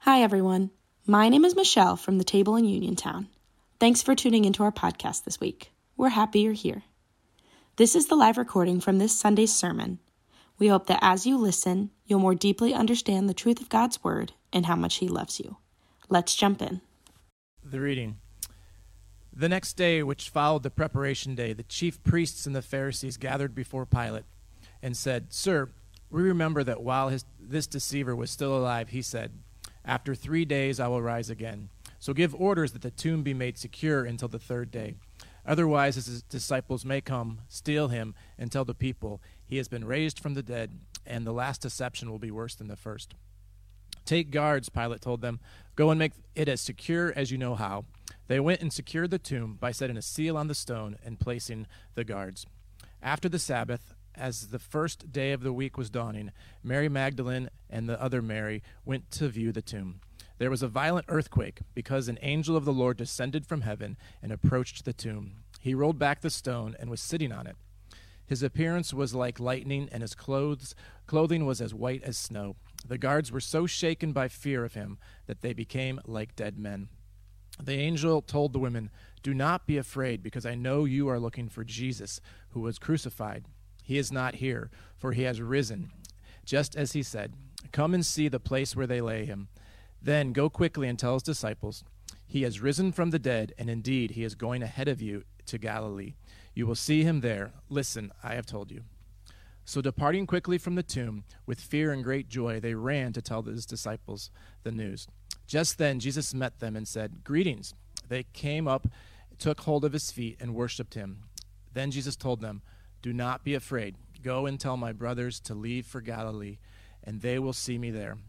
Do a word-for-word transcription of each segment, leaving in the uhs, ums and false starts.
Hi, everyone. My name is Michelle from the Table in Uniontown. Thanks for tuning into our podcast this week. We're happy you're here. This is the live recording from this Sunday's sermon. We hope that as you listen, you'll more deeply understand the truth of God's Word and how much He loves you. Let's jump in. The reading. The next day, which followed the preparation day, the chief priests and the Pharisees gathered before Pilate and said, "Sir, we remember that while his, this deceiver was still alive, he said, 'After three days I will rise again.' So give orders that the tomb be made secure until the third day. Otherwise his disciples may come, steal him, and tell the people, 'He has been raised from the dead,' and the last deception will be worse than the first." "Take guards," Pilate told them. "Go and make it as secure as you know how." They went and secured the tomb by setting a seal on the stone and placing the guards. After the Sabbath, as the first day of the week was dawning, Mary Magdalene and the other Mary went to view the tomb. There was a violent earthquake because an angel of the Lord descended from heaven and approached the tomb. He rolled back the stone and was sitting on it. His appearance was like lightning, and his clothes, clothing was as white as snow. The guards were so shaken by fear of him that they became like dead men. The angel told the women, "Do not be afraid, because I know you are looking for Jesus, who was crucified. He is not here, for he has risen, just as he said. Come and see the place where they lay him. Then go quickly and tell his disciples, 'He has risen from the dead, and indeed he is going ahead of you to Galilee. You will see him there. Listen, I have told you.' So departing quickly from the tomb, with fear and great joy, they ran to tell his disciples the news. Just then Jesus met them and said, 'Greetings.' They came up, took hold of his feet, and worshipped him. Then Jesus told them, 'Do not be afraid. Go and tell my brothers to leave for Galilee, and they will see me there.'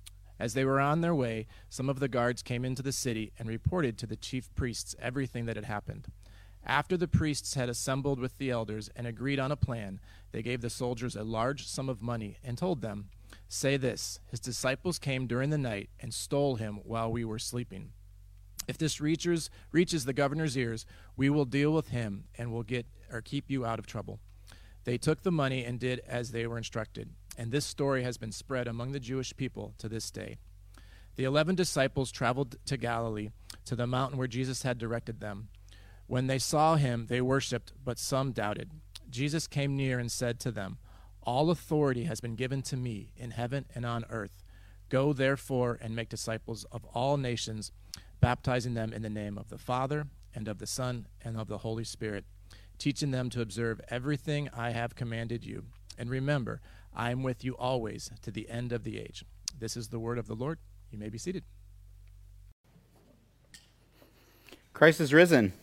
As they were on their way, some of the guards came into the city and reported to the chief priests everything that had happened. After the priests had assembled with the elders and agreed on a plan, they gave the soldiers a large sum of money and told them, 'Say this, his disciples came during the night and stole him while we were sleeping. If this reaches, reaches the governor's ears, we will deal with him and will get or keep you out of trouble.' They took the money and did as they were instructed, and this story has been spread among the Jewish people to this day. The eleven disciples traveled to Galilee, to the mountain where Jesus had directed them. When they saw him, they worshipped, but some doubted. Jesus came near and said to them, 'All authority has been given to me in heaven and on earth. Go, therefore, and make disciples of all nations, baptizing them in the name of the Father, and of the Son, and of the Holy Spirit, teaching them to observe everything I have commanded you. And remember, I am with you always to the end of the age.'" This is the word of the Lord. You may be seated. Christ is risen.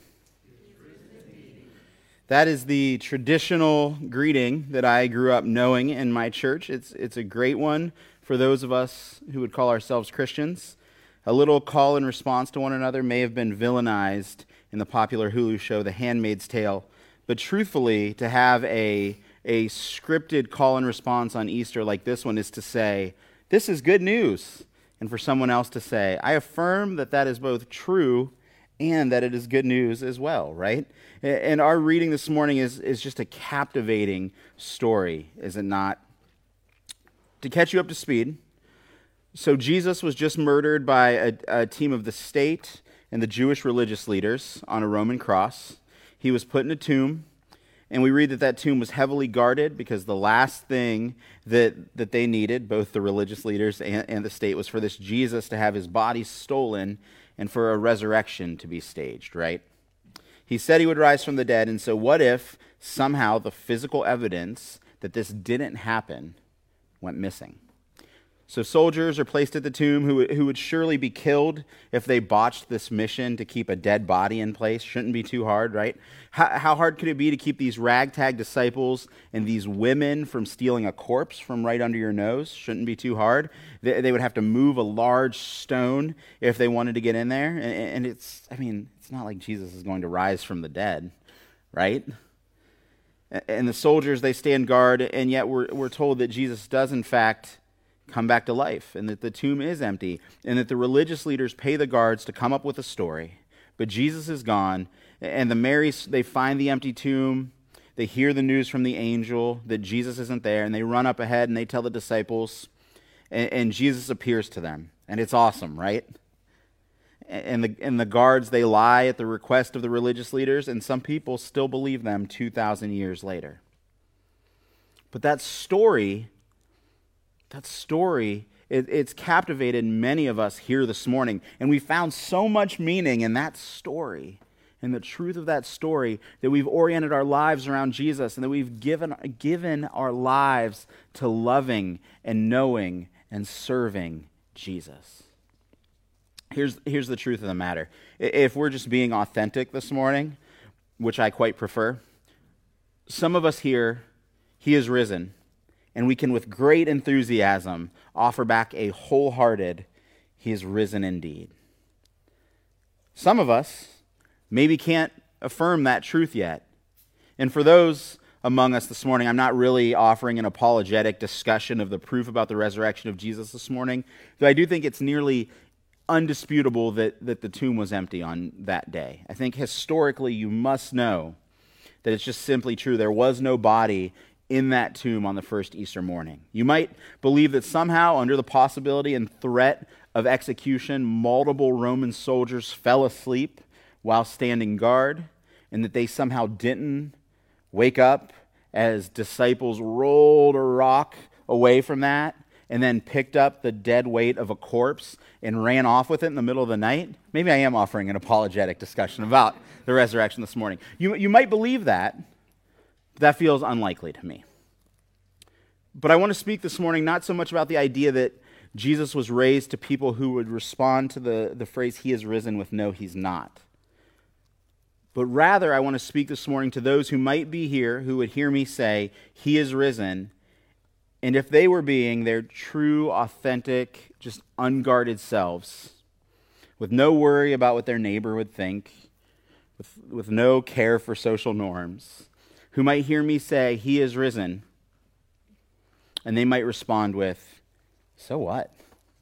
That is the traditional greeting that I grew up knowing in my church. It's it's a great one for those of us who would call ourselves Christians. A little call and response to one another may have been villainized in the popular Hulu show The Handmaid's Tale, but truthfully, to have a, a scripted call and response on Easter like this one is to say, "This is good news," and for someone else to say, "I affirm that that is both true and that it is good news as well," right? And our reading this morning is, is just a captivating story, is it not? To catch you up to speed, so Jesus was just murdered by a, a team of the state and the Jewish religious leaders on a Roman cross. He was put in a tomb, and we read that that tomb was heavily guarded because the last thing that, that they needed, both the religious leaders and, and the state, was for this Jesus to have his body stolen and for a resurrection to be staged, right? He said he would rise from the dead, and so what if somehow the physical evidence that this didn't happen went missing? So soldiers are placed at the tomb who, who would surely be killed if they botched this mission to keep a dead body in place. Shouldn't be too hard, right? How, how hard could it be to keep these ragtag disciples and these women from stealing a corpse from right under your nose? Shouldn't be too hard. They, they would have to move a large stone if they wanted to get in there. And, and it's, I mean, it's not like Jesus is going to rise from the dead, right? And the soldiers, they stand guard, and yet we're, we're told that Jesus does, in fact, come back to life, and that the tomb is empty, and that the religious leaders pay the guards to come up with a story. But Jesus is gone, and the Marys, they find the empty tomb, they hear the news from the angel that Jesus isn't there, and they run up ahead and they tell the disciples, and, and Jesus appears to them. And it's awesome, right? And the, and the guards, they lie at the request of the religious leaders, and some people still believe them two thousand years later. But that story, that story, it, it's captivated many of us here this morning, and we found so much meaning in that story, and the truth of that story, that we've oriented our lives around Jesus, and that we've given, given our lives to loving and knowing and serving Jesus. Here's, here's the truth of the matter. If we're just being authentic this morning, which I quite prefer, some of us here, he is risen, and we can with great enthusiasm offer back a wholehearted, he is risen indeed. Some of us maybe can't affirm that truth yet. And for those among us this morning, I'm not really offering an apologetic discussion of the proof about the resurrection of Jesus this morning, though I do think it's nearly undisputable that, that the tomb was empty on that day. I think historically you must know that it's just simply true. There was no body in that tomb on the first Easter morning. You might believe that somehow, under the possibility and threat of execution, multiple Roman soldiers fell asleep while standing guard, and that they somehow didn't wake up as disciples rolled a rock away from that and then picked up the dead weight of a corpse and ran off with it in the middle of the night. Maybe I am offering an apologetic discussion about the resurrection this morning. You, you might believe that. That feels unlikely to me. But I want to speak this morning not so much about the idea that Jesus was raised to people who would respond to the, the phrase, he is risen, with no, he's not. But rather, I want to speak this morning to those who might be here who would hear me say, he is risen, and if they were being their true, authentic, just unguarded selves, with no worry about what their neighbor would think, with, with no care for social norms, who might hear me say, he is risen, and they might respond with, so what?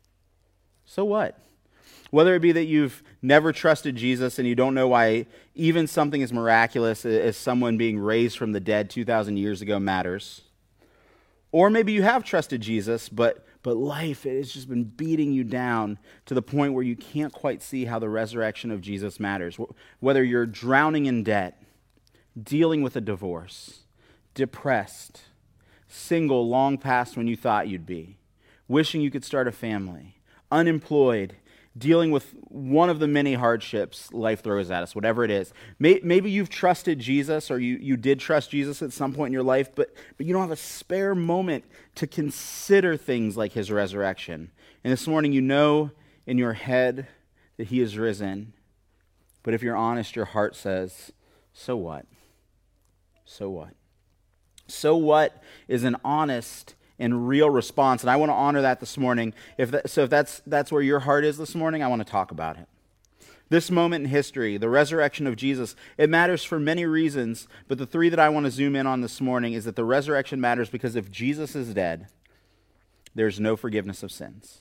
So what? Whether it be that you've never trusted Jesus and you don't know why even something as miraculous as someone being raised from the dead two thousand years ago matters. Or maybe you have trusted Jesus, but, but life has just been beating you down to the point where you can't quite see how the resurrection of Jesus matters. Whether you're drowning in debt, dealing with a divorce, depressed, single long past when you thought you'd be, wishing you could start a family, unemployed, dealing with one of the many hardships life throws at us, whatever it is. Maybe you've trusted Jesus, or you, you did trust Jesus at some point in your life, but, but you don't have a spare moment to consider things like his resurrection. And this morning you know in your head that he is risen, but if you're honest, your heart says, so what? So what? So what is an honest and real response, and I want to honor that this morning. If that, so if that's that's where your heart is this morning, I want to talk about it. This moment in history, the resurrection of Jesus, it matters for many reasons, but the three that I want to zoom in on this morning is that the resurrection matters because if Jesus is dead, there's no forgiveness of sins.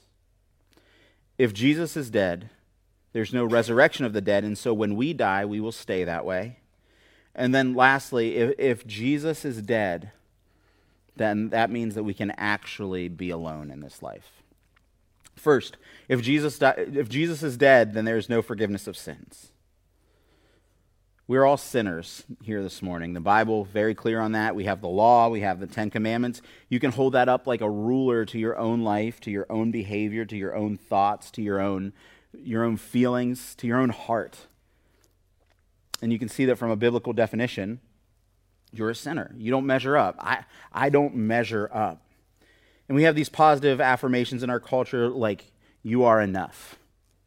If Jesus is dead, there's no resurrection of the dead, and so when we die, we will stay that way. And then lastly, if, if Jesus is dead, then that means that we can actually be alone in this life. First, if Jesus di- if Jesus is dead, then there is no forgiveness of sins. We're all sinners here this morning. The Bible very clear on that. We have the law, we have the Ten Commandments. You can hold that up like a ruler to your own life, to your own behavior, to your own thoughts, to your own your own feelings, to your own heart. And you can see that from a biblical definition, you're a sinner. You don't measure up. I, I don't measure up. And we have these positive affirmations in our culture like, you are enough.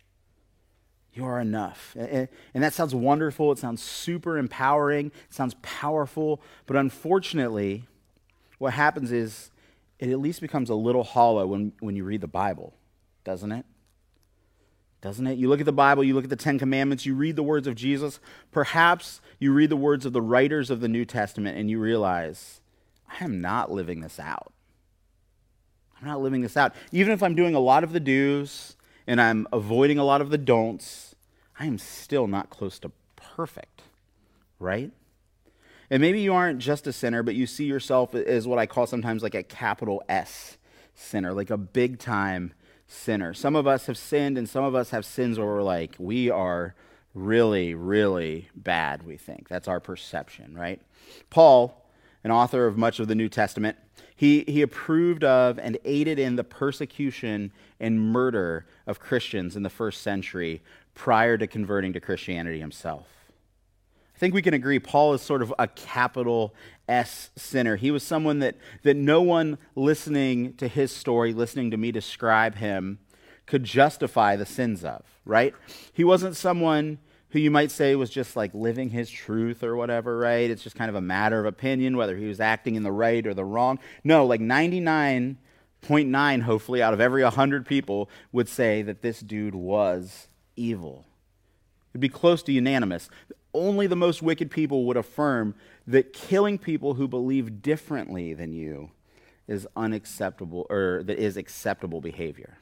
You are enough. And, and that sounds wonderful. It sounds super empowering. It sounds powerful. But unfortunately, what happens is it at least becomes a little hollow when, when you read the Bible, doesn't it? Doesn't it? You look at the Bible, you look at the Ten Commandments, you read the words of Jesus. Perhaps you read the words of the writers of the New Testament and you realize, I am not living this out. I'm not living this out. Even if I'm doing a lot of the do's and I'm avoiding a lot of the don'ts, I am still not close to perfect, right? And maybe you aren't just a sinner, but you see yourself as what I call sometimes like a capital S sinner, like a big-time sinner. Some of us have sinned, and some of us have sins where we're like, we are really, really bad, we think. That's our perception, right? Paul, an author of much of the New Testament, he, he approved of and aided in the persecution and murder of Christians in the first century prior to converting to Christianity himself. I think we can agree Paul is sort of a capital S sinner. He was someone that, that no one listening to his story, listening to me describe him, could justify the sins of, right? He wasn't someone who you might say was just like living his truth or whatever, right? It's just kind of a matter of opinion, whether he was acting in the right or the wrong. No, like ninety-nine point nine, hopefully, out of every one hundred people would say that this dude was evil. It'd be close to unanimous. Only the most wicked people would affirm that killing people who believe differently than you is unacceptable, or that is acceptable behavior.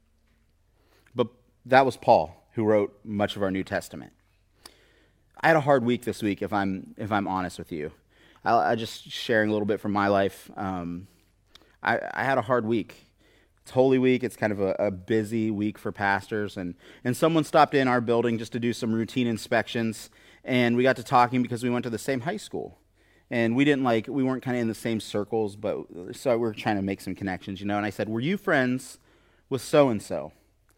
But that was Paul, who wrote much of our New Testament. I had a hard week this week, if I'm if I'm honest with you. I, I just sharing a little bit from my life. Um, I, I had a hard week. It's Holy Week. It's kind of a, a busy week for pastors, and and someone stopped in our building just to do some routine inspections, and we got to talking because we went to the same high school, and we didn't like we weren't kind of in the same circles, but so we were trying to make some connections, you know. And I said, "Were you friends with so and so?"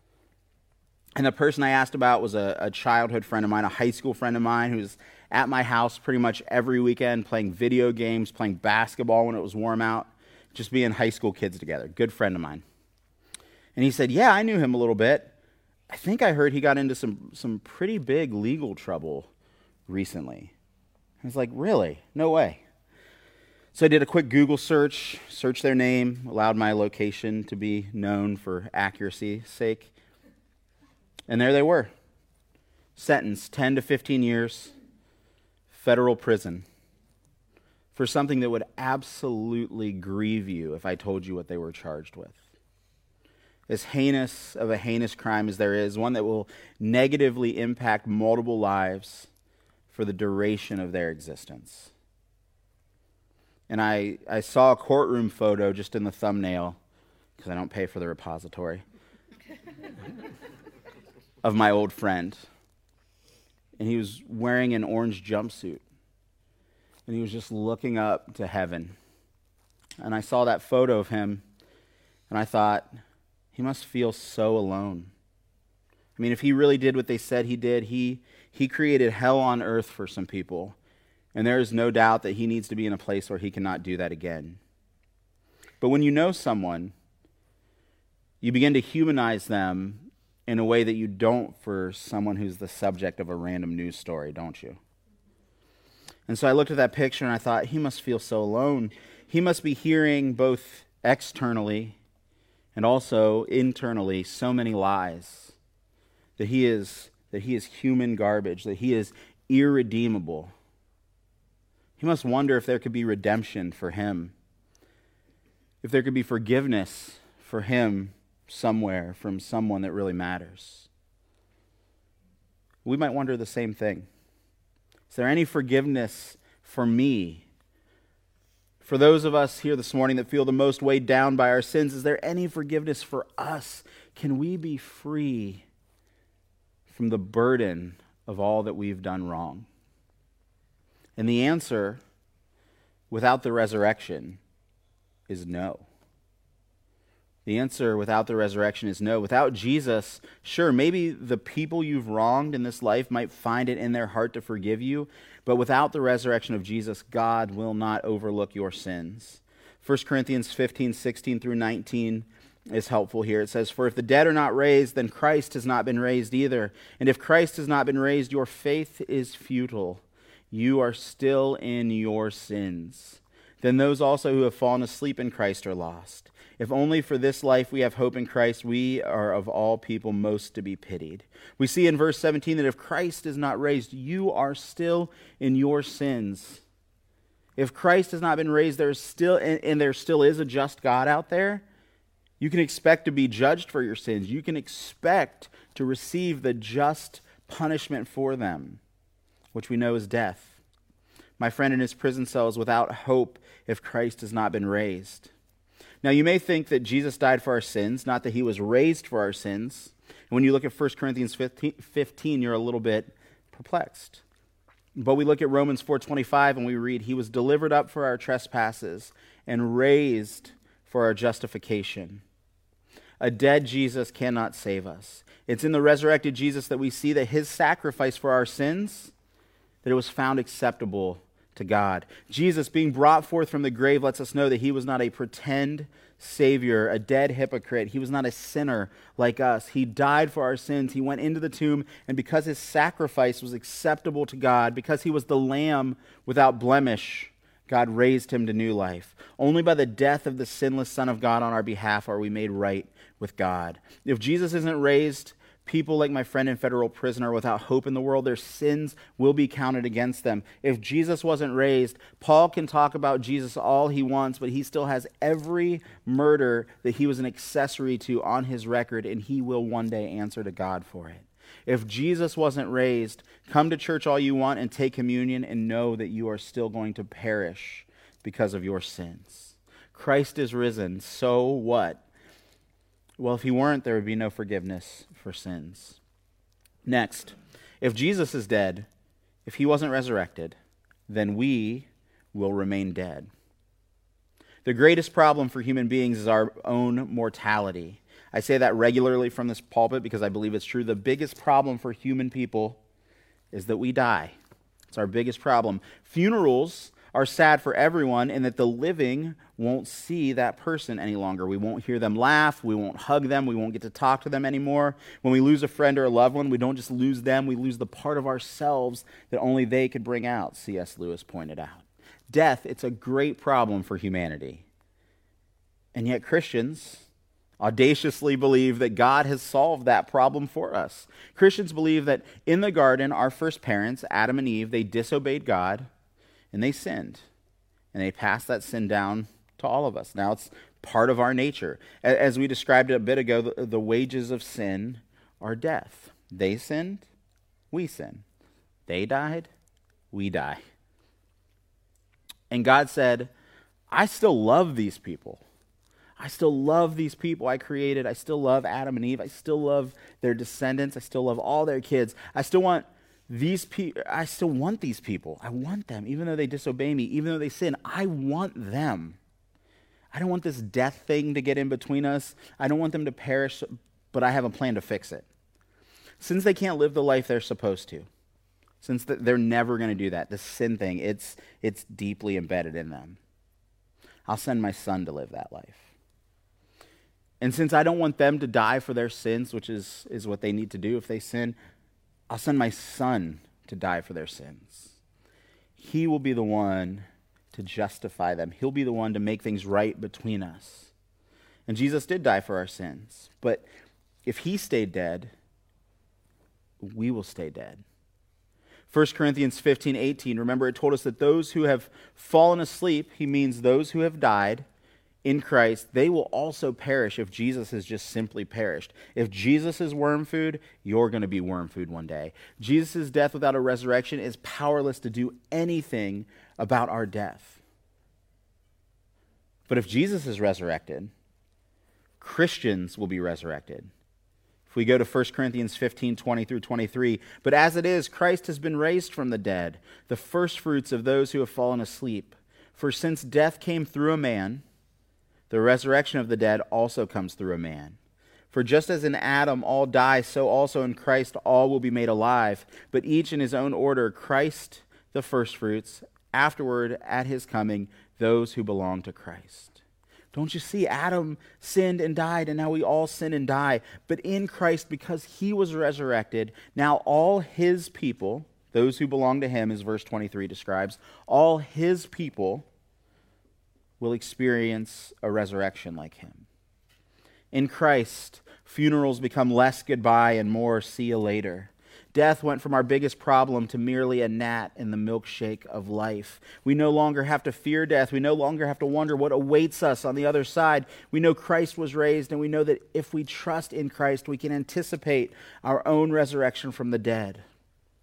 And the person I asked about was a, a childhood friend of mine, a high school friend of mine, who's at my house pretty much every weekend, playing video games, playing basketball when it was warm out, just being high school kids together. Good friend of mine. And he said, yeah, I knew him a little bit. I think I heard he got into some, some pretty big legal trouble recently. I was like, really? No way. So I did a quick Google search, searched their name, allowed my location to be known for accuracy's sake. And there they were, sentenced ten to fifteen years, federal prison, for something that would absolutely grieve you if I told you what they were charged with. As heinous of a heinous crime as there is, one that will negatively impact multiple lives for the duration of their existence. And I, I saw a courtroom photo just in the thumbnail, because I don't pay for the repository, of my old friend. And he was wearing an orange jumpsuit. And he was just looking up to heaven. And I saw that photo of him, and I thought, he must feel so alone. I mean, if he really did what they said he did, he, he created hell on earth for some people. And there is no doubt that he needs to be in a place where he cannot do that again. But when you know someone, you begin to humanize them in a way that you don't for someone who's the subject of a random news story, don't you? And so I looked at that picture and I thought, he must feel so alone. He must be hearing both externally and also internally so many lies, that he is that he is human garbage, that he is irredeemable. He must wonder if there could be redemption for him, if there could be forgiveness for him somewhere from someone that really matters. We might wonder the same thing. Is there any forgiveness for me? For those of us here this morning that feel the most weighed down by our sins, is there any forgiveness for us? Can we be free from the burden of all that we've done wrong? And the answer, without the resurrection, is no. The answer without the resurrection is no. Without Jesus, sure, maybe the people you've wronged in this life might find it in their heart to forgive you, but without the resurrection of Jesus, God will not overlook your sins. First Corinthians fifteen, sixteen through nineteen is helpful here. It says, "For if the dead are not raised, then Christ has not been raised either. And if Christ has not been raised, your faith is futile. You are still in your sins. Then those also who have fallen asleep in Christ are lost. If only for this life we have hope in Christ, we are of all people most to be pitied." We see in verse seventeen that if Christ is not raised, you are still in your sins. If Christ has not been raised, there is still, and there still is a just God out there, you can expect to be judged for your sins. You can expect to receive the just punishment for them, which we know is death. My friend in his prison cell is without hope if Christ has not been raised. Now, you may think that Jesus died for our sins, not that he was raised for our sins. And when you look at First Corinthians fifteen, you're a little bit perplexed. But we look at Romans four twenty-five and we read, he was delivered up for our trespasses and raised for our justification. A dead Jesus cannot save us. It's in the resurrected Jesus that we see that his sacrifice for our sins, that it was found acceptable to God. Jesus being brought forth from the grave lets us know that he was not a pretend Savior, a dead hypocrite. He was not a sinner like us. He died for our sins. He went into the tomb, and because his sacrifice was acceptable to God, because he was the Lamb without blemish, God raised him to new life. Only by the death of the sinless Son of God on our behalf are we made right with God. If Jesus isn't raised, people like my friend in federal prison are without hope in the world. Their sins will be counted against them. If Jesus wasn't raised, Paul can talk about Jesus all he wants, but he still has every murder that he was an accessory to on his record, and he will one day answer to God for it. If Jesus wasn't raised, come to church all you want and take communion and know that you are still going to perish because of your sins. Christ is risen, so what? Well, if he weren't, there would be no forgiveness for sins. Next, if Jesus is dead, if he wasn't resurrected, then we will remain dead. The greatest problem for human beings is our own mortality. I say that regularly from this pulpit because I believe it's true. The biggest problem for human people is that we die. It's our biggest problem. Funerals are sad for everyone in that the living won't see that person any longer. We won't hear them laugh. We won't hug them. We won't get to talk to them anymore. When we lose a friend or a loved one, we don't just lose them. We lose the part of ourselves that only they could bring out, C S Lewis pointed out. Death, it's a great problem for humanity. And yet Christians audaciously believe that God has solved that problem for us. Christians believe that in the garden, our first parents, Adam and Eve, they disobeyed God and they sinned. And they passed that sin down to all of us. Now it's part of our nature. As we described it a bit ago, the, the wages of sin are death. They sinned, we sin. They died, we die. And God said, I still love these people. I still love these people I created. I still love Adam and Eve. I still love their descendants. I still love all their kids. I still want these people. I still want these people. I want them, even though they disobey me, even though they sin. I want them. I don't want this death thing to get in between us. I don't want them to perish, but I have a plan to fix it. Since they can't live the life they're supposed to, since they're never going to do that, the sin thing, it's it's deeply embedded in them. I'll send my son to live that life. And since I don't want them to die for their sins, which is, is what they need to do if they sin, I'll send my son to die for their sins. He will be the one to justify them. He'll be the one to make things right between us. And Jesus did die for our sins. But if he stayed dead, we will stay dead. First Corinthians fifteen eighteen, remember it told us that those who have fallen asleep, he means those who have died in Christ, they will also perish if Jesus has just simply perished. If Jesus is worm food, you're going to be worm food one day. Jesus' death without a resurrection is powerless to do anything about our death. But if Jesus is resurrected, Christians will be resurrected. If we go to First Corinthians fifteen, twenty through twenty-three, but as it is, Christ has been raised from the dead, the firstfruits of those who have fallen asleep. For since death came through a man, the resurrection of the dead also comes through a man. For just as in Adam all die, so also in Christ all will be made alive, but each in his own order, Christ the firstfruits, afterward at his coming, those who belong to Christ. Don't you see? Adam sinned and died, and now we all sin and die. But in Christ, because he was resurrected, now all his people, those who belong to him, as verse twenty-three describes, all his people will experience a resurrection like him. In Christ, funerals become less goodbye and more see you later. Death went from our biggest problem to merely a gnat in the milkshake of life. We no longer have to fear death. We no longer have to wonder what awaits us on the other side. We know Christ was raised, and we know that if we trust in Christ, we can anticipate our own resurrection from the dead.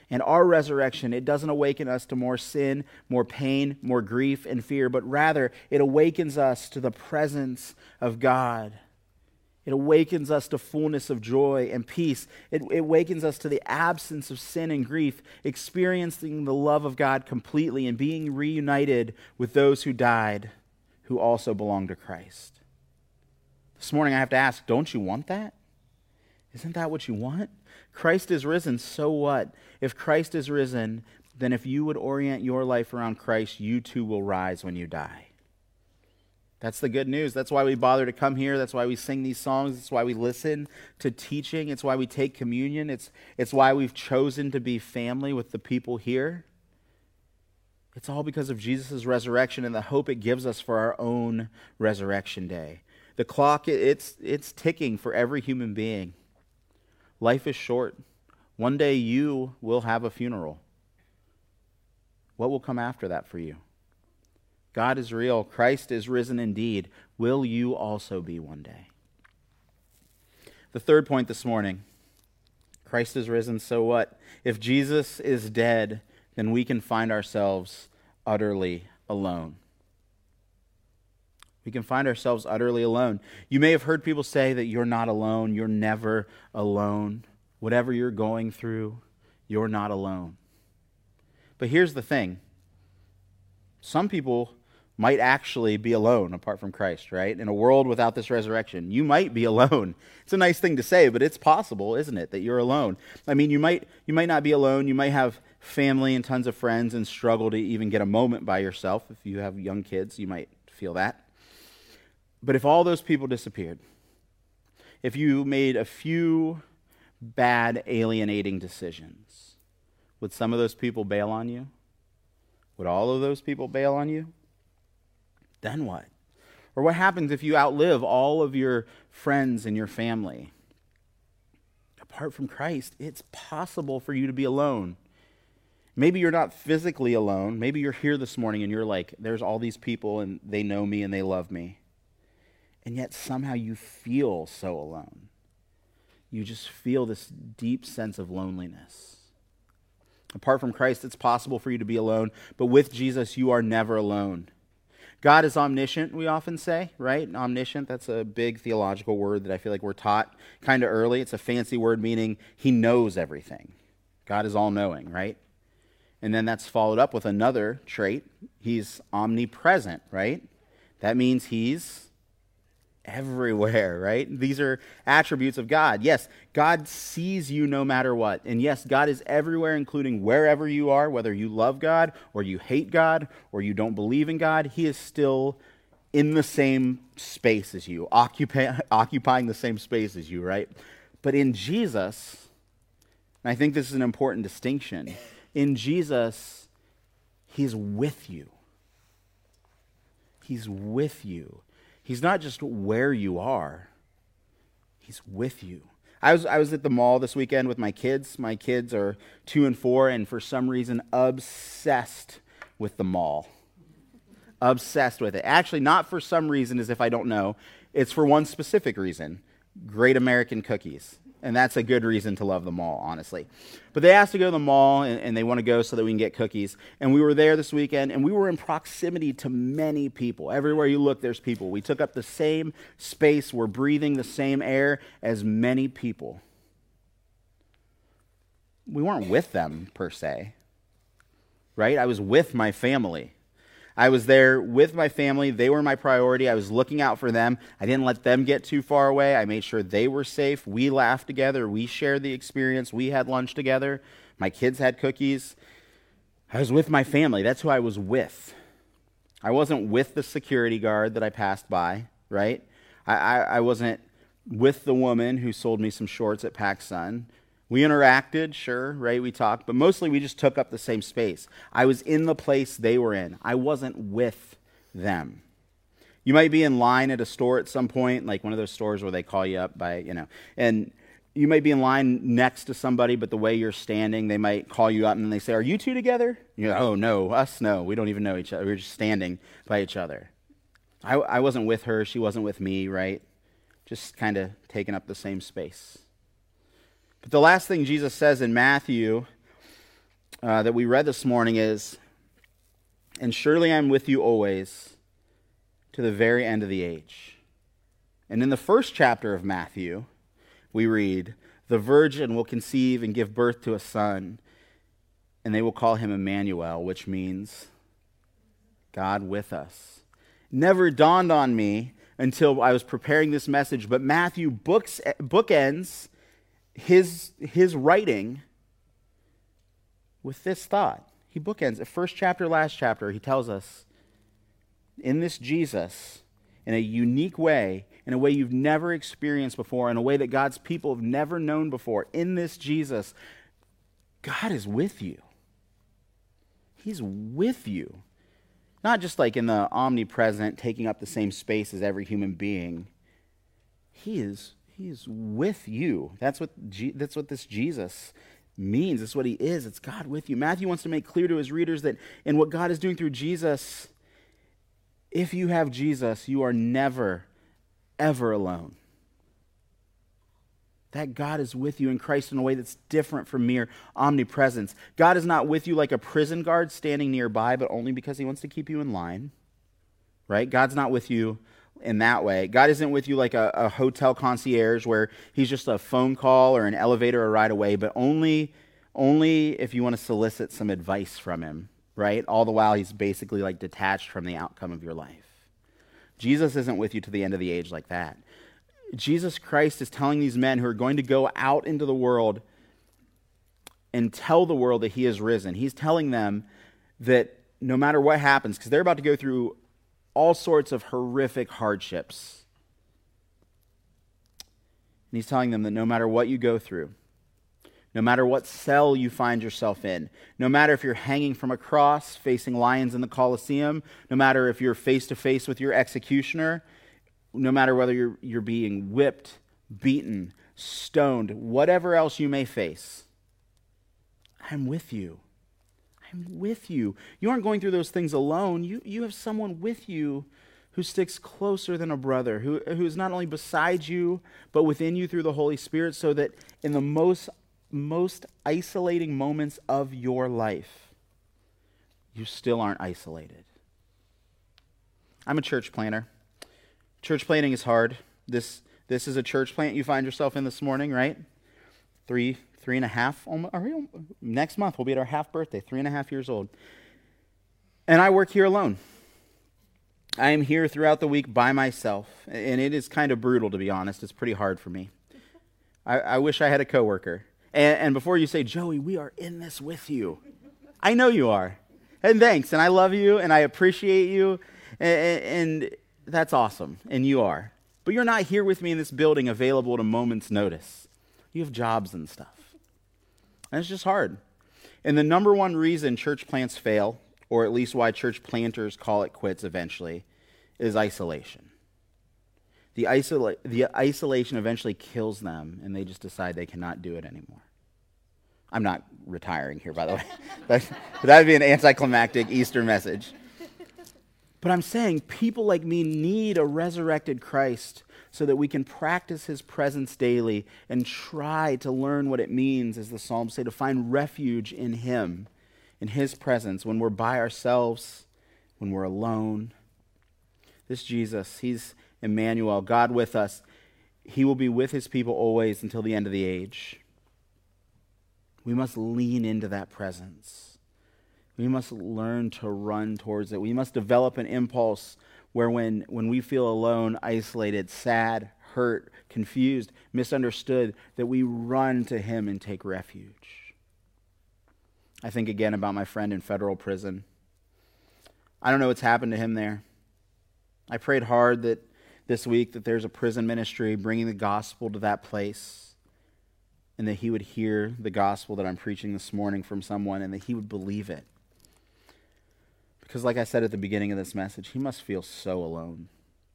And our resurrection, it doesn't awaken us to more sin, more pain, more grief and fear, but rather it awakens us to the presence of God. It awakens us to fullness of joy and peace. It, it awakens us to the absence of sin and grief, experiencing the love of God completely and being reunited with those who died, who also belong to Christ. This morning I have to ask, don't you want that? Isn't that what you want? Christ is risen, so what? If Christ is risen, then if you would orient your life around Christ, you too will rise when you die. That's the good news. That's why we bother to come here. That's why we sing these songs. It's why we listen to teaching. It's why we take communion. It's, it's why we've chosen to be family with the people here. It's all because of Jesus' resurrection and the hope it gives us for our own resurrection day. The clock, it's, it's ticking for every human being. Life is short. One day you will have a funeral. What will come after that for you? God is real. Christ is risen indeed. Will you also be one day? The third point this morning, Christ is risen, so what? If Jesus is dead, then we can find ourselves utterly alone. We can find ourselves utterly alone. You may have heard people say that you're not alone. You're never alone. Whatever you're going through, you're not alone. But here's the thing. Some people might actually be alone apart from Christ, right? In a world without this resurrection, you might be alone. It's a nice thing to say, but it's possible, isn't it, that you're alone? I mean, you might you might not be alone. You might have family and tons of friends and struggle to even get a moment by yourself. If you have young kids, you might feel that. But if all those people disappeared, if you made a few bad alienating decisions, would some of those people bail on you? Would all of those people bail on you? Then what? Or what happens if you outlive all of your friends and your family? Apart from Christ, it's possible for you to be alone. Maybe you're not physically alone. Maybe you're here this morning and you're like, there's all these people and they know me and they love me. And yet somehow you feel so alone. You just feel this deep sense of loneliness. Apart from Christ, it's possible for you to be alone, but with Jesus, you are never alone. God is omniscient, we often say, right? Omniscient, that's a big theological word that I feel like we're taught kind of early. It's a fancy word meaning he knows everything. God is all-knowing, right? And then that's followed up with another trait. He's omnipresent, right? That means he's everywhere, right? These are attributes of God. Yes, God sees you no matter what. And yes, God is everywhere, including wherever you are, whether you love God or you hate God or you don't believe in God, he is still in the same space as you, occupy, occupying the same space as you, right? But in Jesus, and I think this is an important distinction, in Jesus, he's with you. He's with you. He's not just where you are. He's with you. I was I was at the mall this weekend with my kids. My kids are two and four, and for some reason, obsessed with the mall. Obsessed with it. Actually, not for some reason as if I don't know. It's for one specific reason. Great American cookies. And that's a good reason to love the mall, honestly. But they asked to go to the mall, and, and they want to go so that we can get cookies. And we were there this weekend, and we were in proximity to many people. Everywhere you look, there's people. We took up the same space. We're breathing the same air as many people. We weren't with them, per se, right? I was with my family. I was there with my family. They were my priority. I was looking out for them. I didn't let them get too far away. I made sure they were safe. We laughed together. We shared the experience. We had lunch together. My kids had cookies. I was with my family. That's who I was with. I wasn't with the security guard that I passed by, right? I, I, I wasn't with the woman who sold me some shorts at PacSun. We interacted, sure, right? We talked, but mostly we just took up the same space. I was in the place they were in. I wasn't with them. You might be in line at a store at some point, like one of those stores where they call you up by, you know, and you might be in line next to somebody, but the way you're standing, they might call you up and they say, "Are you two together?" You go, "Oh, no, us, no. We don't even know each other. We're just standing by each other." I, I wasn't with her. She wasn't with me, right? Just kind of taking up the same space. But the last thing Jesus says in Matthew uh, that we read this morning is, "And surely I'm with you always to the very end of the age." And in the first chapter of Matthew, we read, "The virgin will conceive and give birth to a son, and they will call him Emmanuel," which means God with us. Never dawned on me until I was preparing this message, but Matthew books, bookends his, his writing with this thought. He bookends it. First chapter, last chapter, he tells us, in this Jesus, in a unique way, in a way you've never experienced before, in a way that God's people have never known before, in this Jesus, God is with you. He's with you. Not just like in the omnipresent, taking up the same space as every human being. He is, he is with you. That's what, G, that's what this Jesus means. That's what he is. It's God with you. Matthew wants to make clear to his readers that in what God is doing through Jesus, if you have Jesus, you are never, ever alone. That God is with you in Christ in a way that's different from mere omnipresence. God is not with you like a prison guard standing nearby, but only because he wants to keep you in line. Right? God's not with you in that way. God isn't with you like a, a hotel concierge where he's just a phone call or an elevator or ride away, but only, only if you want to solicit some advice from him. Right? All the while he's basically like detached from the outcome of your life. Jesus isn't with you to the end of the age like that. Jesus Christ is telling these men who are going to go out into the world and tell the world that he is risen. He's telling them that no matter what happens, because they're about to go through all sorts of horrific hardships. And he's telling them that no matter what you go through, no matter what cell you find yourself in, no matter if you're hanging from a cross facing lions in the Colosseum, no matter if you're face to face with your executioner, no matter whether you're, you're being whipped, beaten, stoned, whatever else you may face, I'm with you. I'm with you. You aren't going through those things alone. You, you have someone with you who sticks closer than a brother, who, who is not only beside you, but within you through the Holy Spirit, so that in the most, most isolating moments of your life, you still aren't isolated. I'm a church planner. Church planting is hard. This this is a church plant you find yourself in this morning, right? Three, three and a half. Are we, next month we'll be at our half birthday, three and a half years old. And I work here alone. I am here throughout the week by myself, and it is kind of brutal, to be honest. It's pretty hard for me. I, I wish I had a coworker. And, and before you say, Joey, we are in this with you. I know you are. And thanks, and I love you, and I appreciate you, and, and that's awesome, and you are. But you're not here with me in this building available at a moment's notice. You have jobs and stuff. And it's just hard. And the number one reason church plants fail, or at least why church planters call it quits eventually, is isolation. The, isola- the isolation eventually kills them, and they just decide they cannot do it anymore. I'm not retiring here, by the way. That would be an anticlimactic Easter message. But I'm saying people like me need a resurrected Christ so that we can practice his presence daily and try to learn what it means, as the Psalms say, to find refuge in him, in his presence, when we're by ourselves, when we're alone. This Jesus, he's Emmanuel, God with us. He will be with his people always until the end of the age. We must lean into that presence. We must learn to run towards it. We must develop an impulse where when, when we feel alone, isolated, sad, hurt, confused, misunderstood, that we run to him and take refuge. I think again about my friend in federal prison. I don't know what's happened to him there. I prayed hard that this week that there's a prison ministry bringing the gospel to that place, and that he would hear the gospel that I'm preaching this morning from someone, and that he would believe it. Because like I said at the beginning of this message, he must feel so alone.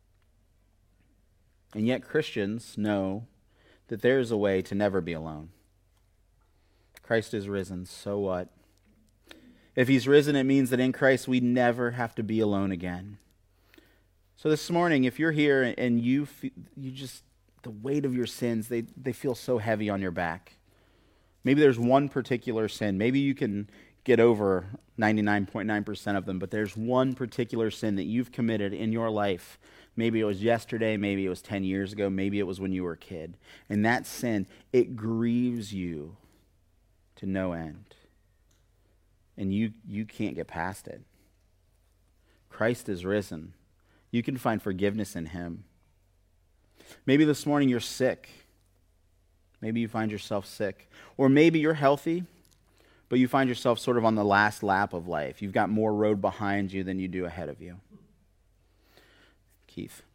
And yet Christians know that there is a way to never be alone. Christ is risen, so what? If he's risen, it means that in Christ we never have to be alone again. So this morning, if you're here and you feel, you just, the weight of your sins, they, they feel so heavy on your back. Maybe there's one particular sin. Maybe you can get over ninety-nine point nine percent of them, but there's one particular sin that you've committed in your life. Maybe it was yesterday, maybe it was ten years ago, maybe it was when you were a kid. And that sin, it grieves you to no end. And you, you can't get past it. Christ is risen. You can find forgiveness in him. Maybe this morning you're sick. Maybe you find yourself sick. Or maybe you're healthy, but you find yourself sort of on the last lap of life. You've got more road behind you than you do ahead of you. Keith.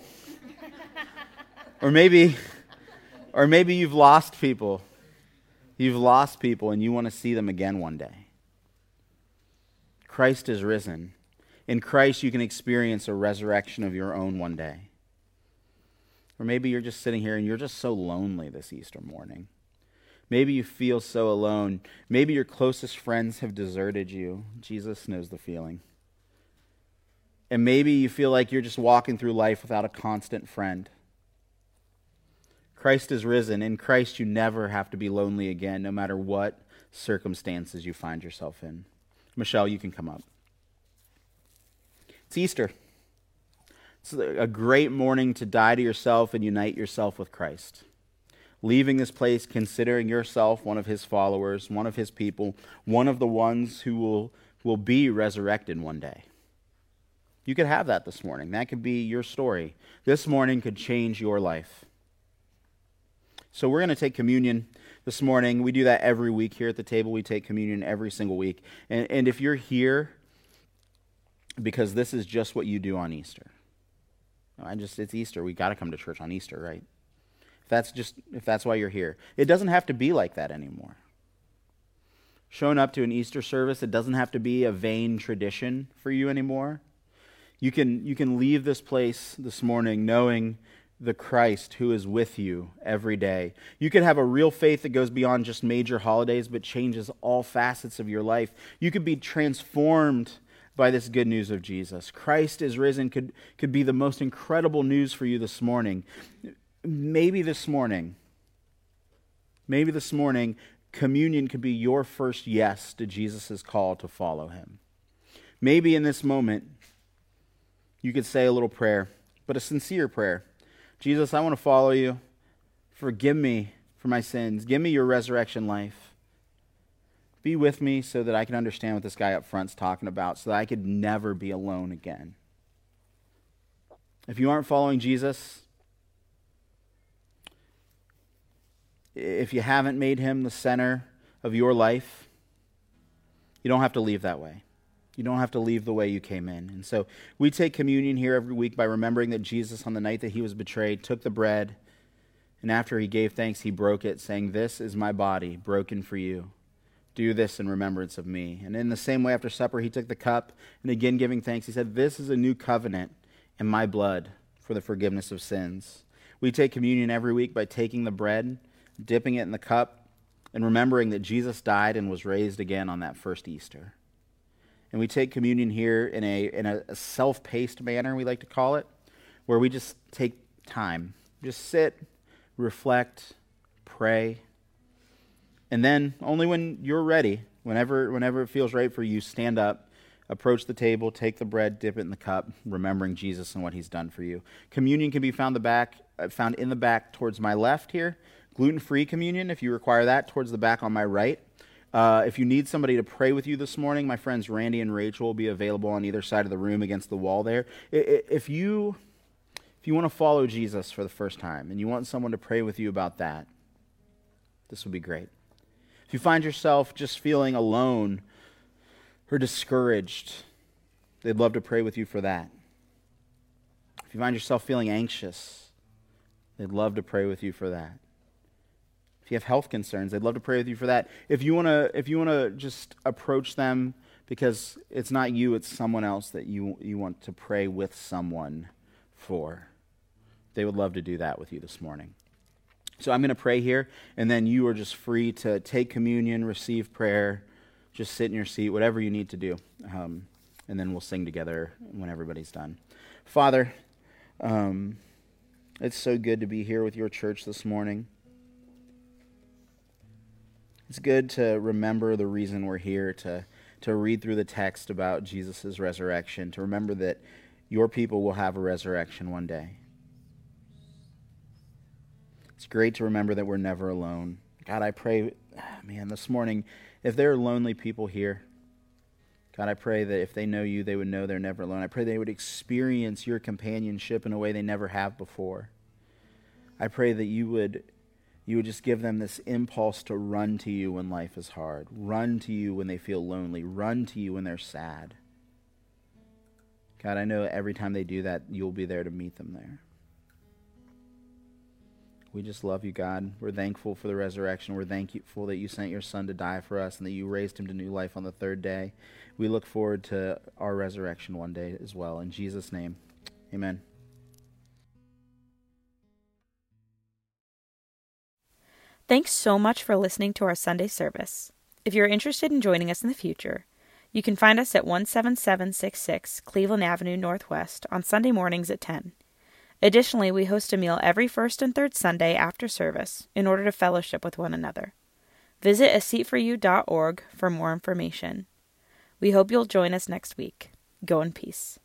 Or maybe, or maybe you've lost people. You've lost people and you want to see them again one day. Christ is risen. In Christ you can experience a resurrection of your own one day. Or maybe you're just sitting here and you're just so lonely this Easter morning. Maybe you feel so alone. Maybe your closest friends have deserted you. Jesus knows the feeling. And maybe you feel like you're just walking through life without a constant friend. Christ is risen. In Christ you never have to be lonely again, no matter what circumstances you find yourself in. Michelle, you can come up. It's Easter. It's a great morning to die to yourself and unite yourself with Christ. Leaving this place, considering yourself one of his followers, one of his people, one of the ones who will, will be resurrected one day. You could have that this morning. That could be your story. This morning could change your life. So we're going to take communion this morning. We do that every week here at the table. We take communion every single week. And, and if you're here because this is just what you do on Easter, I just it's Easter. We got to come to church on Easter, right? If that's just if that's why you're here, it doesn't have to be like that anymore. Showing up to an Easter service, it doesn't have to be a vain tradition for you anymore. You can you can leave this place this morning knowing the Christ who is with you every day. You can have a real faith that goes beyond just major holidays but changes all facets of your life. You could be transformed by this good news of Jesus. Christ is risen could, could be the most incredible news for you this morning. Maybe this morning, maybe this morning, communion could be your first yes to Jesus' call to follow him. Maybe in this moment, you could say a little prayer, but a sincere prayer. Jesus, I want to follow you. Forgive me for my sins. Give me your resurrection life. Be with me so that I can understand what this guy up front's talking about, so that I could never be alone again. If you aren't following Jesus, if you haven't made him the center of your life, you don't have to leave that way. You don't have to leave the way you came in. And so we take communion here every week by remembering that Jesus, on the night that he was betrayed, took the bread, and after he gave thanks, he broke it, saying, "This is my body, broken for you. Do this in remembrance of me." And in the same way, after supper, he took the cup, and again giving thanks, he said, "This is a new covenant in my blood for the forgiveness of sins." We take communion every week by taking the bread, dipping it in the cup, and remembering that Jesus died and was raised again on that first Easter. And we take communion here in a in a self-paced manner, we like to call it, where we just take time. Just sit, reflect, pray. And then, only when you're ready, whenever whenever it feels right for you, stand up, approach the table, take the bread, dip it in the cup, remembering Jesus and what he's done for you. Communion can be found the back, uh, found in the back towards my left here. Gluten-free communion, if you require that, towards the back on my right. Uh, if you need somebody to pray with you this morning, my friends Randy and Rachel will be available on either side of the room against the wall there. If you, if you want to follow Jesus for the first time and you want someone to pray with you about that, this would be great. If you find yourself just feeling alone or discouraged, they'd love to pray with you for that. If you find yourself feeling anxious, they'd love to pray with you for that. If you have health concerns, they'd love to pray with you for that. If you want to if you want to just approach them because it's not you, it's someone else that you you want to pray with someone for, they would love to do that with you this morning. So I'm going to pray here, and then you are just free to take communion, receive prayer, just sit in your seat, whatever you need to do. Um, and then we'll sing together when everybody's done. Father, um, it's so good to be here with your church this morning. It's good to remember the reason we're here, to, to read through the text about Jesus' resurrection, to remember that your people will have a resurrection one day. It's great to remember that we're never alone. God, I pray, man, this morning, if there are lonely people here, God, I pray that if they know you, they would know they're never alone. I pray they would experience your companionship in a way they never have before. I pray that you would you would just give them this impulse to run to you when life is hard, run to you when they feel lonely, run to you when they're sad. God, I know every time they do that, you'll be there to meet them there. We just love you, God. We're thankful for the resurrection. We're thankful that you sent your son to die for us and that you raised him to new life on the third day. We look forward to our resurrection one day as well. In Jesus' name, amen. Thanks so much for listening to our Sunday service. If you're interested in joining us in the future, you can find us at one seven seven six six Cleveland Avenue Northwest on Sunday mornings at ten. Additionally, we host a meal every first and third Sunday after service in order to fellowship with one another. Visit a seat for you dot org for more information. We hope you'll join us next week. Go in peace.